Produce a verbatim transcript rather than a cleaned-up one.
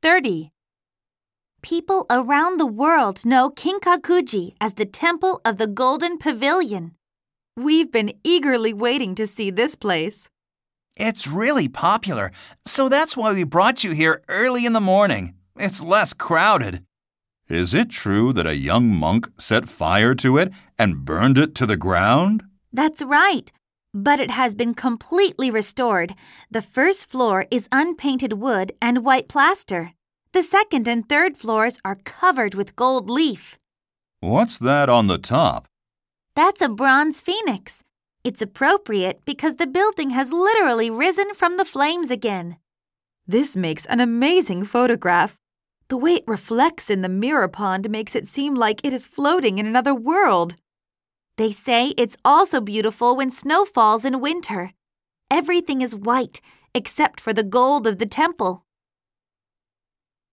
thirty. People around the world know Kinkakuji as the Temple of the Golden Pavilion. We've been eagerly waiting to see this place. It's really popular, so that's why we brought you here early in the morning. It's less crowded. Is it true that a young monk set fire to it and burned it to the ground? That's right, but it has been completely restored. The first floor is unpainted wood and white plaster. The second and third floors are covered with gold leaf. What's that on the top? That's a bronze phoenix. It's appropriate because the building has literally risen from the flames again. This makes an amazing photograph. The way it reflects in the mirror pond makes it seem like it is floating in another world. They say it's also beautiful when snow falls in winter. Everything is white except for the gold of the temple.